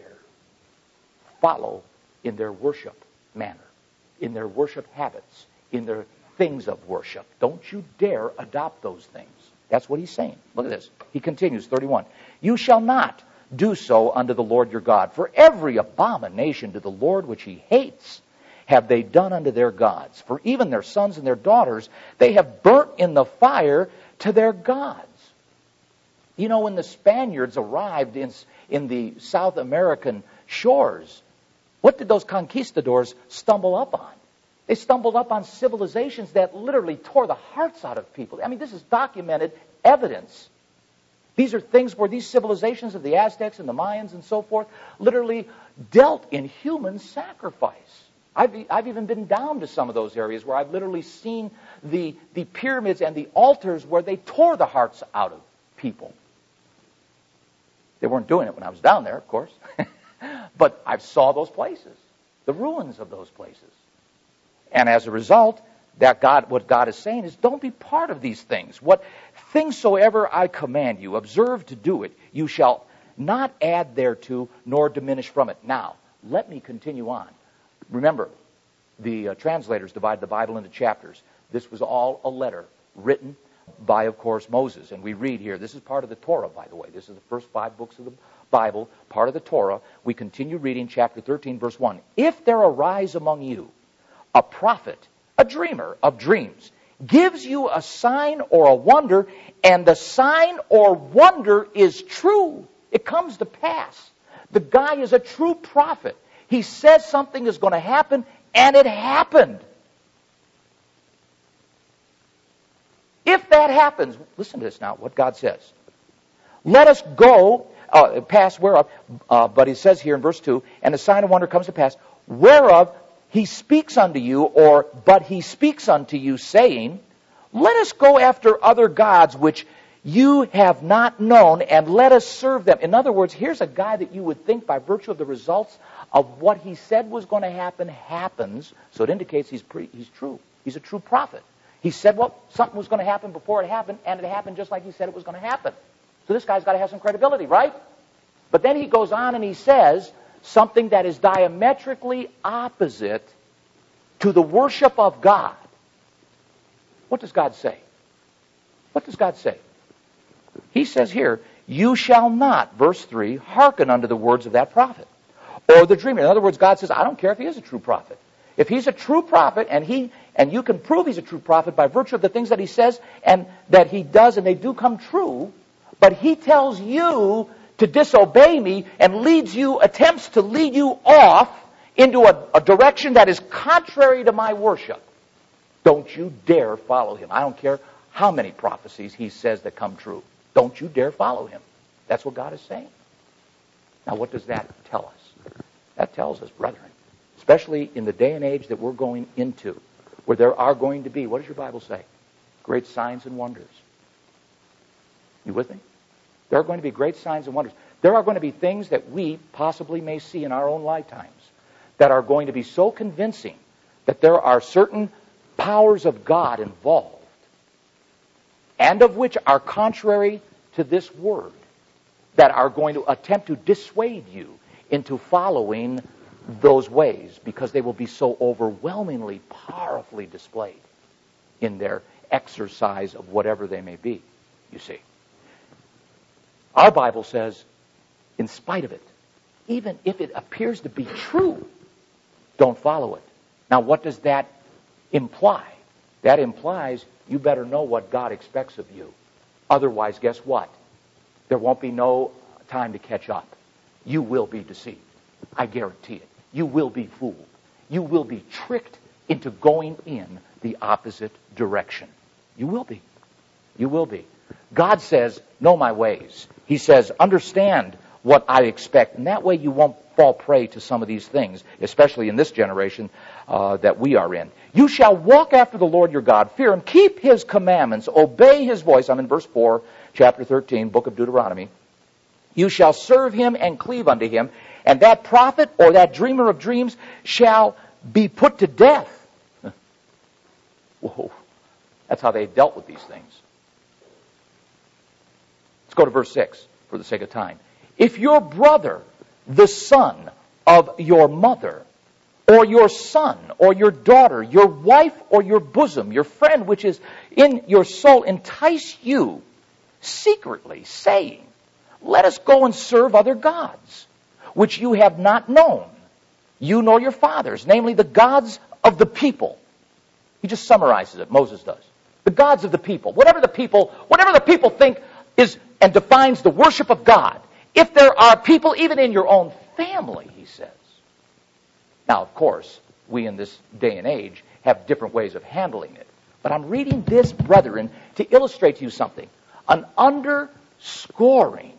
follow in their worship manner, in their worship habits, in their things of worship. Don't you dare adopt those things. That's what he's saying. Look at this. He continues, thirty-one. You shall not do so unto the Lord your God. For every abomination to the Lord which he hates have they done unto their gods. For even their sons and their daughters they have burnt in the fire to their gods. You know, when the Spaniards arrived in, in the South American shores, what did those conquistadors stumble up on? They stumbled up on civilizations that literally tore the hearts out of people. I mean, this is documented evidence. These are things where these civilizations of the Aztecs and the Mayans and so forth literally dealt in human sacrifice. I've, I've even been down to some of those areas where I've literally seen the, the pyramids and the altars where they tore the hearts out of people. They weren't doing it when I was down there, of course. But I saw those places, the ruins of those places. And as a result, that God, what God is saying is, don't be part of these things. What things soever I command you, observe to do it. You shall not add thereto, nor diminish from it. Now, let me continue on. Remember, the uh, translators divided the Bible into chapters. This was all a letter written by, of course, Moses. And we read here, this is part of the Torah, by the way. This is the first five books of the Bible, part of the Torah. We continue reading chapter thirteen, verse one. If there arise among you a prophet, a dreamer of dreams, gives you a sign or a wonder, and the sign or wonder is true, it comes to pass. The guy is a true prophet. He says something is going to happen, and it happened. If that happens, listen to this now, what God says. Let us go, uh, pass whereof, uh, but he says here in verse two, and the sign of wonder comes to pass, whereof he speaks unto you, or but he speaks unto you, saying, let us go after other gods which you have not known, and let us serve them. In other words, here's a guy that you would think by virtue of the results of what he said was going to happen happens, so it indicates he's pre, he's true. He's a true prophet. He said what something was going to happen before it happened, and it happened just like he said it was going to happen. So this guy's got to have some credibility, right? But then he goes on and he says something that is diametrically opposite to the worship of God. What does God say? What does God say? He says here, you shall not, verse three, hearken unto the words of that prophet or the dreamer. In other words, God says, I don't care if he is a true prophet. If he's a true prophet, and he and you can prove he's a true prophet by virtue of the things that he says and that he does, and they do come true, but he tells you to disobey me and leads you, attempts to lead you off into a, a direction that is contrary to my worship, don't you dare follow him. I don't care how many prophecies he says that come true. Don't you dare follow him. That's what God is saying. Now, what does that tell us? That tells us, brethren, especially in the day and age that we're going into, where there are going to be, what does your Bible say? Great signs and wonders. You with me? There are going to be great signs and wonders. There are going to be things that we possibly may see in our own lifetimes that are going to be so convincing that there are certain powers of God involved, and of which are contrary to this word, that are going to attempt to dissuade you into following those ways, because they will be so overwhelmingly, powerfully displayed in their exercise of whatever they may be, you see. Our Bible says, in spite of it, even if it appears to be true, don't follow it. Now, what does that imply? That implies you better know what God expects of you. Otherwise, guess what? There won't be no time to catch up. You will be deceived. I guarantee it. You will be fooled. You will be tricked into going in the opposite direction. You will be. You will be. God says, know my ways. He says, understand what I expect. And that way you won't fall prey to some of these things, especially in this generation uh, that we are in. You shall walk after the Lord your God, fear him, keep his commandments, obey his voice. I'm in verse four, chapter thirteen, book of Deuteronomy. You shall serve him and cleave unto him, and that prophet or that dreamer of dreams shall be put to death. Whoa, that's how they dealt with these things. Let's go to verse six for the sake of time. If your brother, the son of your mother, or your son, or your daughter, your wife, or your bosom, your friend which is in your soul, entice you secretly, saying, let us go and serve other gods, which you have not known, you nor your fathers, namely the gods of the people. He just summarizes it, Moses does. The gods of the people. Whatever the people, whatever the people think is and defines the worship of God. If there are people, even in your own family, he says. Now, of course, we in this day and age have different ways of handling it. But I'm reading this, brethren, to illustrate to you something. An underscoring,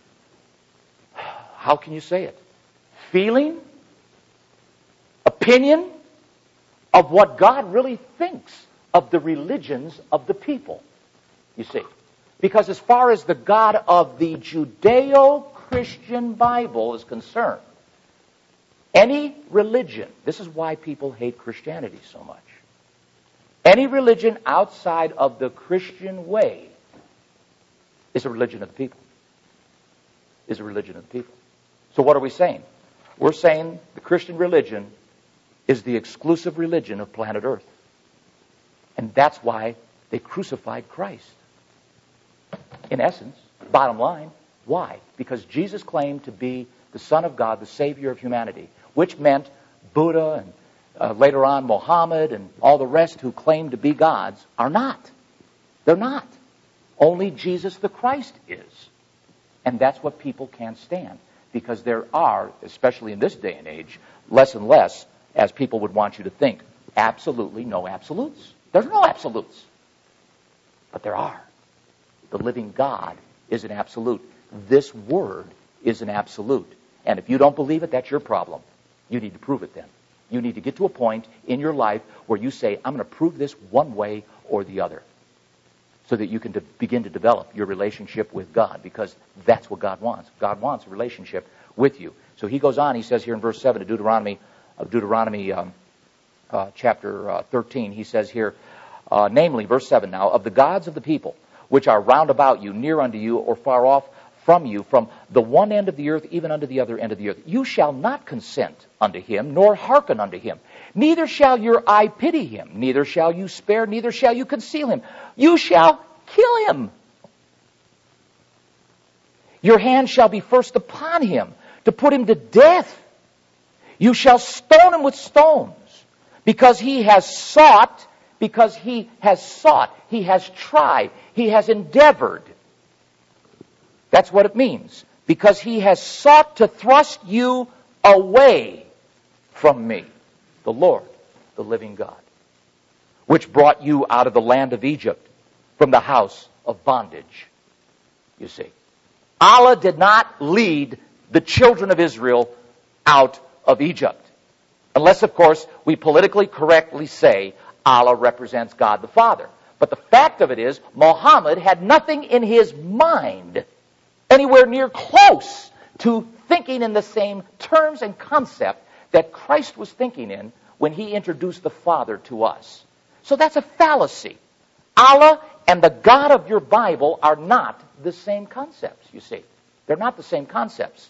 how can you say it? Feeling, opinion of what God really thinks of the religions of the people, you see. Because as far as the God of the Judeo-Christian Bible is concerned, any religion, this is why people hate Christianity so much, any religion outside of the Christian way is a religion of the people. Is a religion of the people. So what are we saying? We're saying the Christian religion is the exclusive religion of planet Earth. And that's why they crucified Christ. In essence, bottom line, why? Because Jesus claimed to be the Son of God, the Savior of humanity, which meant Buddha and uh, later on Mohammed and all the rest who claim to be gods are not. They're not. Only Jesus the Christ is. And that's what people can't stand, because there are, especially in this day and age, less and less, as people would want you to think, absolutely no absolutes. There's no absolutes. But there are. The living God is an absolute. This word is an absolute. And if you don't believe it, that's your problem. You need to prove it then. You need to get to a point in your life where you say, I'm going to prove this one way or the other, so that you can de- begin to develop your relationship with God, because that's what God wants. God wants a relationship with you. So he goes on, he says here in verse seven of Deuteronomy, of Deuteronomy um, uh, chapter uh, thirteen, he says here, uh, namely, verse seven now, of the gods of the people, which are round about you, near unto you, or far off from you, from the one end of the earth even unto the other end of the earth. You shall not consent unto him, nor hearken unto him. Neither shall your eye pity him, neither shall you spare, neither shall you conceal him. You shall kill him. Your hand shall be first upon him, to put him to death. You shall stone him with stones, because he has sought, because he has sought, he has tried, he has endeavored. That's what it means. Because he has sought to thrust you away from me, the Lord, the living God, which brought you out of the land of Egypt, from the house of bondage. You see, Allah did not lead the children of Israel out of Egypt. Unless, of course, we politically correctly say Allah represents God the Father. But the fact of it is, Muhammad had nothing in his mind anywhere near close to thinking in the same terms and concept that Christ was thinking in when he introduced the Father to us. So that's a fallacy. Allah and the God of your Bible are not the same concepts, you see. They're not the same concepts.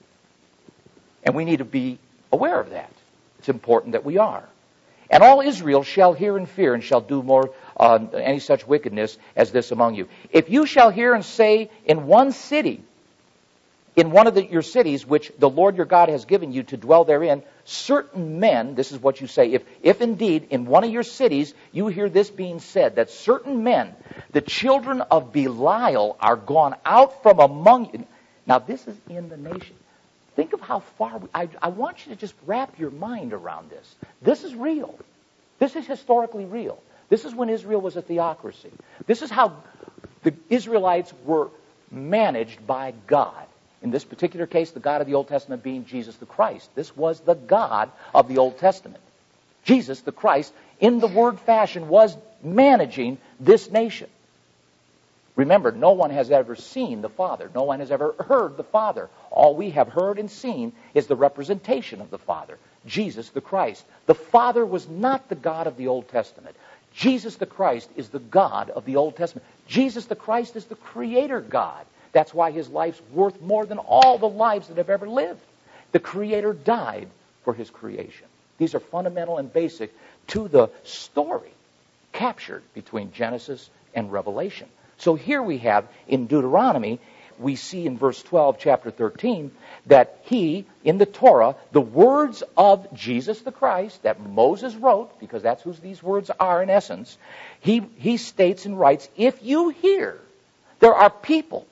And we need to be aware of that. It's important that we are. And all Israel shall hear and fear, and shall do more uh, any such wickedness as this among you. If you shall hear and say in one city, in one of the, your cities, which the Lord your God has given you to dwell therein, certain men, this is what you say, if, if indeed in one of your cities you hear this being said, that certain men, the children of Belial, are gone out from among you. Now this is in the nation. Think of how far, we, I, I want you to just wrap your mind around this. This is real. This is historically real. This is when Israel was a theocracy. This is how the Israelites were managed by God. In this particular case, the God of the Old Testament being Jesus the Christ. This was the God of the Old Testament. Jesus the Christ, in the word fashion, was managing this nation. Remember, no one has ever seen the Father. No one has ever heard the Father. All we have heard and seen is the representation of the Father, Jesus the Christ. The Father was not the God of the Old Testament. Jesus the Christ is the God of the Old Testament. Jesus the Christ is the Creator God. That's why his life's worth more than all the lives that have ever lived. The Creator died for his creation. These are fundamental and basic to the story captured between Genesis and Revelation. So here we have in Deuteronomy, we see in verse twelve, chapter thirteen, that he, in the Torah, the words of Jesus the Christ that Moses wrote, because that's who these words are in essence, he, he states and writes, if you hear, there are people,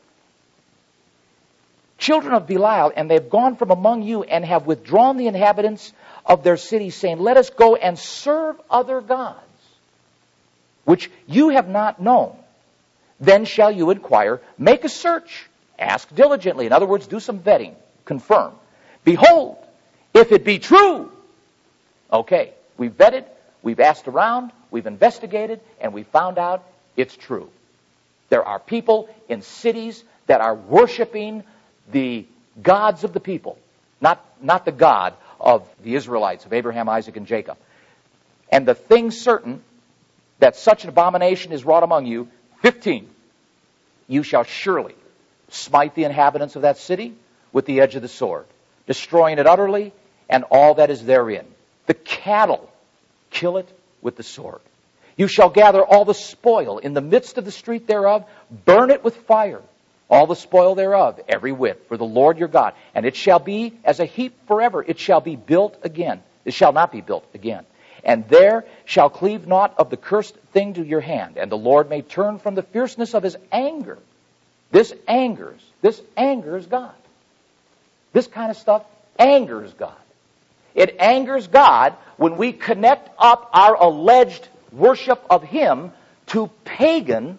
children of Belial, and they've gone from among you and have withdrawn the inhabitants of their cities, saying, let us go and serve other gods, which you have not known. Then shall you inquire, make a search, ask diligently. In other words, do some vetting, confirm. Behold, if it be true. Okay, we've vetted, we've asked around, we've investigated, and we found out it's true. There are people in cities that are worshiping the gods of the people, not, not the God of the Israelites, of Abraham, Isaac, and Jacob. And the thing certain that such an abomination is wrought among you, fifteen, you shall surely smite the inhabitants of that city with the edge of the sword, destroying it utterly and all that is therein. The cattle, kill it with the sword. You shall gather all the spoil in the midst of the street thereof, burn it with fire, all the spoil thereof, every whit, for the Lord your God. And it shall be as a heap forever. It shall be built again. It shall not be built again. And there shall cleave naught of the cursed thing to your hand, and the Lord may turn from the fierceness of his anger. This angers, this angers God. This kind of stuff angers God. It angers God when we connect up our alleged worship of him to pagan,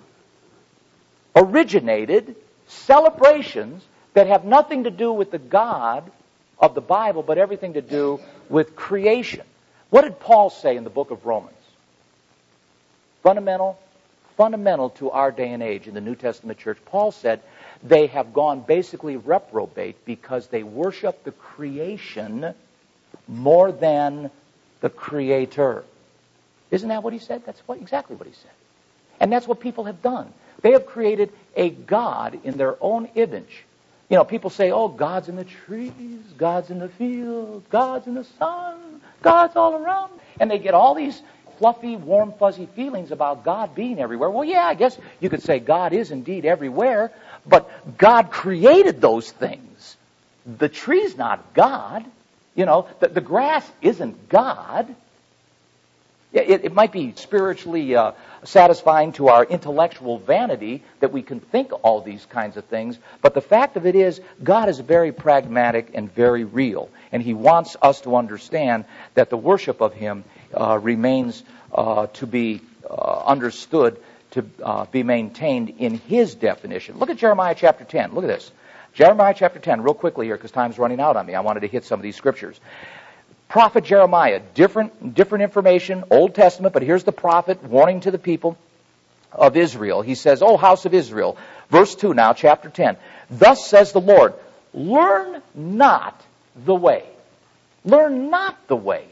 originated celebrations that have nothing to do with the God of the Bible, but everything to do with creation. What did Paul say in the book of Romans? Fundamental, fundamental to our day and age in the New Testament church. Paul said they have gone basically reprobate because they worship the creation more than the Creator. Isn't that what he said? That's what, exactly what he said. And that's what people have done. They have created a God in their own image. You know, people say, oh, God's in the trees, God's in the field, God's in the sun, God's all around. And they get all these fluffy, warm, fuzzy feelings about God being everywhere. Well, yeah, I guess you could say God is indeed everywhere, but God created those things. The tree's not God. You know, the, the grass isn't God. It, it might be spiritually uh, satisfying to our intellectual vanity that we can think all these kinds of things, but the fact of it is, God is very pragmatic and very real, and He wants us to understand that the worship of Him uh, remains uh, to be uh, understood, to uh, be maintained in His definition. Look at Jeremiah chapter ten. Look at this. Jeremiah chapter ten, real quickly here, because time's running out on me. I wanted to hit some of these scriptures. Prophet Jeremiah, different different information, Old Testament, but here's the prophet warning to the people of Israel. He says, "O house of Israel," verse two now, chapter ten, "Thus says the Lord, learn not the way." Learn not the way.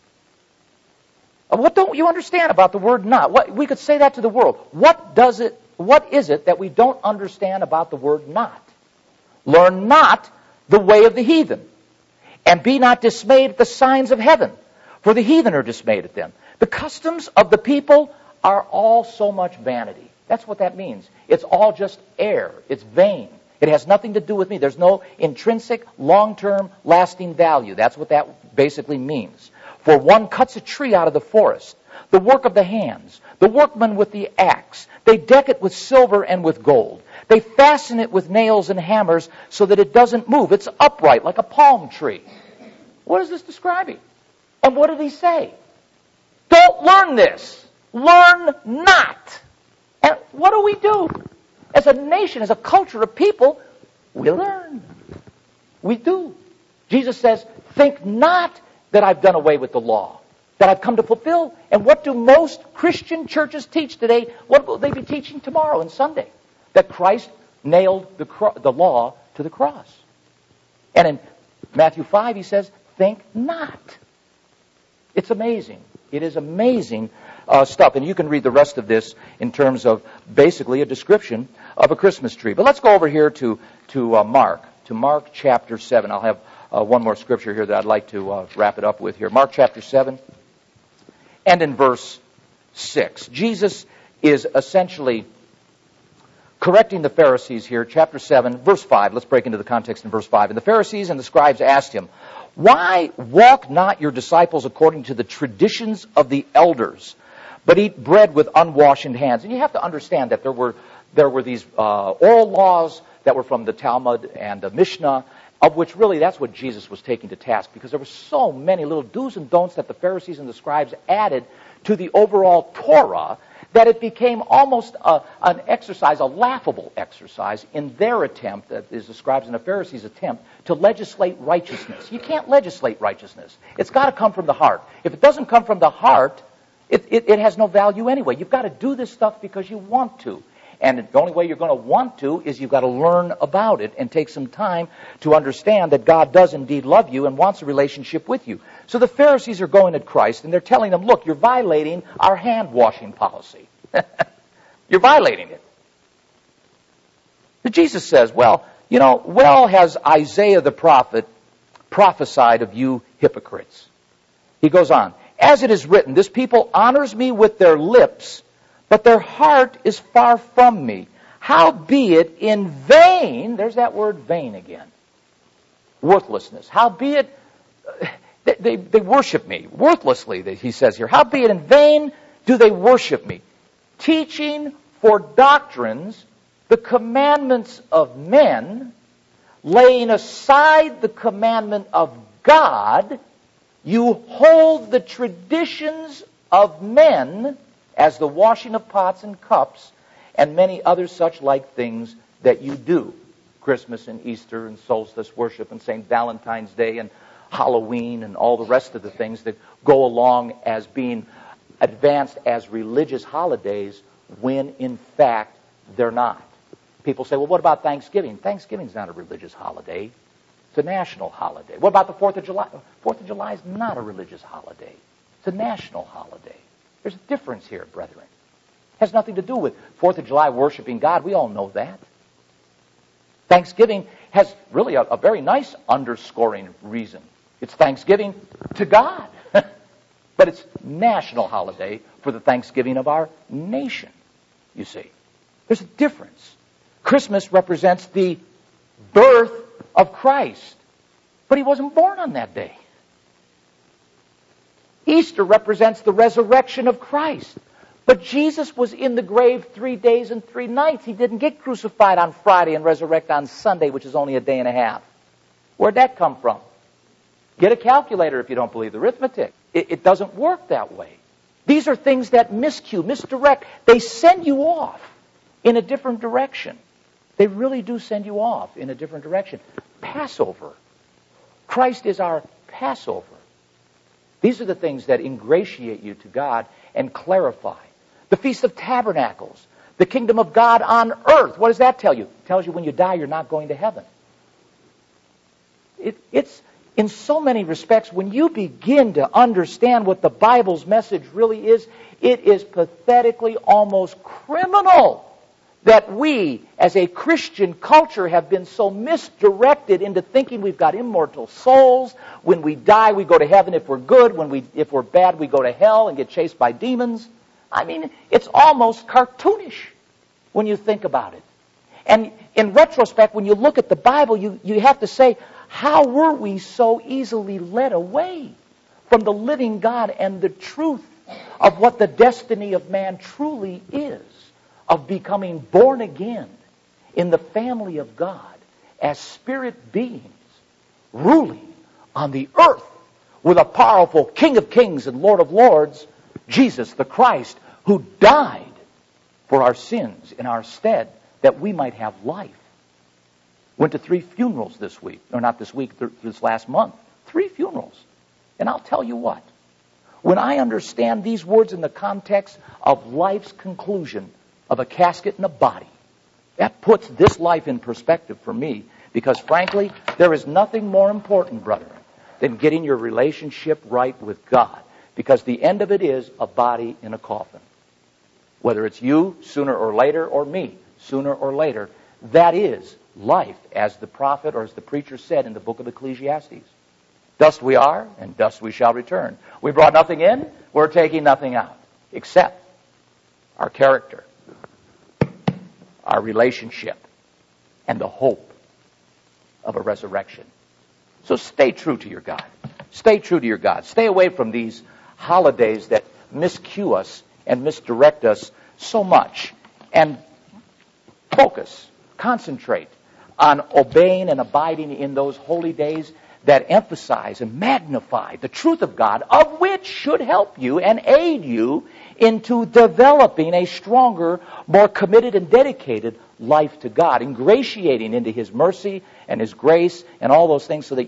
What don't you understand about the word not? What, we could say that to the world. What does it, what is it that we don't understand about the word not? Learn not the way of the heathen. And be not dismayed at the signs of heaven, for the heathen are dismayed at them. The customs of the people are all so much vanity. That's what that means. It's all just air. It's vain. It has nothing to do with me. There's no intrinsic, long-term, lasting value. That's what that basically means. For one cuts a tree out of the forest, the work of the hands, the workman with the axe. They deck it with silver and with gold. They fasten it with nails and hammers so that it doesn't move. It's upright like a palm tree. What is this describing? And what did he say? Don't learn this. Learn not. And what do we do? As a nation, as a culture of people, we learn. We do. Jesus says, think not that I've done away with the law, that I've come to fulfill. And what do most Christian churches teach today? What will they be teaching tomorrow and Sunday? That Christ nailed the, cro- the law to the cross. And in Matthew five, he says, think not. It's amazing. It is amazing uh, stuff. And you can read the rest of this in terms of basically a description of a Christmas tree. But let's go over here to, to uh, Mark, to Mark chapter seven. I'll have uh, one more scripture here that I'd like to uh, wrap it up with here. Mark chapter seven, and in verse six. Jesus is essentially correcting the Pharisees here, chapter seven, verse five. Let's break into the context in verse five. And the Pharisees and the scribes asked him, why walk not your disciples according to the traditions of the elders, but eat bread with unwashed hands? And you have to understand that there were there were these uh, oral laws that were from the Talmud and the Mishnah, of which really that's what Jesus was taking to task, because there were so many little do's and don'ts that the Pharisees and the scribes added to the overall Torah that it became almost a, an exercise, a laughable exercise in their attempt, that is the scribes and the Pharisees' attempt, to legislate righteousness. You can't legislate righteousness. It's got to come from the heart. If it doesn't come from the heart, it, it, it has no value anyway. You've got to do this stuff because you want to. And the only way you're going to want to is you've got to learn about it and take some time to understand that God does indeed love you and wants a relationship with you. So the Pharisees are going at Christ and they're telling him, look, you're violating our hand-washing policy. You're violating it. But Jesus says, well, you know, well has Isaiah the prophet prophesied of you hypocrites. He goes on, as it is written, this people honors me with their lips, but their heart is far from me. Howbeit in vain, there's that word vain again, worthlessness. Howbeit, they, they, they worship me, worthlessly, he says here. Howbeit in vain do they worship me, teaching for doctrines the commandments of men, laying aside the commandment of God. You hold the traditions of men as the washing of pots and cups and many other such like things that you do. Christmas and Easter and solstice worship and Saint Valentine's Day and Halloween and all the rest of the things that go along as being advanced as religious holidays when in fact they're not. People say, well, what about Thanksgiving? Thanksgiving's not a religious holiday. It's a national holiday. What about the fourth of July? fourth of July is not a religious holiday. It's a national holiday. There's a difference here, brethren. It has nothing to do with fourth of July worshiping God. We all know that. Thanksgiving has really a, a very nice underscoring reason. It's Thanksgiving to God. But it's national holiday for the Thanksgiving of our nation, you see. There's a difference. Christmas represents the birth of Christ, but he wasn't born on that day. Easter represents the resurrection of Christ, but Jesus was in the grave three days and three nights. He didn't get crucified on Friday and resurrect on Sunday, which is only a day and a half. Where'd that come from? Get a calculator if you don't believe the arithmetic. It, it doesn't work that way. These are things that miscue, misdirect. They send you off in a different direction. They really do send you off in a different direction. Passover. Christ is our Passover. These are the things that ingratiate you to God and clarify. The Feast of Tabernacles. The kingdom of God on earth. What does that tell you? It tells you when you die, you're not going to heaven. It, it's, in so many respects, when you begin to understand what the Bible's message really is, it is pathetically almost criminal that we, as a Christian culture, have been so misdirected into thinking we've got immortal souls. When we die, we go to heaven if we're good. When we, if we're bad, we go to hell and get chased by demons. I mean, it's almost cartoonish when you think about it. And in retrospect, when you look at the Bible, you, you have to say, how were we so easily led away from the living God and the truth of what the destiny of man truly is, of becoming born again in the family of God as spirit beings ruling on the earth with a powerful King of Kings and Lord of Lords, Jesus the Christ, who died for our sins in our stead that we might have life. Went to three funerals this week, or not this week, th- this last month. Three funerals. And I'll tell you what, when I understand these words in the context of life's conclusion of a casket and a body, that puts this life in perspective for me, because frankly, there is nothing more important, brethren, than getting your relationship right with God, because the end of it is a body in a coffin. Whether it's you sooner or later, or me sooner or later, that is life, as the prophet or as the preacher said in the book of Ecclesiastes. Dust we are, and dust we shall return. We brought nothing in, we're taking nothing out, except our character, our relationship, and the hope of a resurrection. So stay true to your God. Stay true to your God. Stay away from these holidays that miscue us and misdirect us so much. And focus, concentrate on obeying and abiding in those holy days that emphasize and magnify the truth of God, of which should help you and aid you into developing a stronger, more committed and dedicated life to God, ingratiating into His mercy and His grace and all those things so that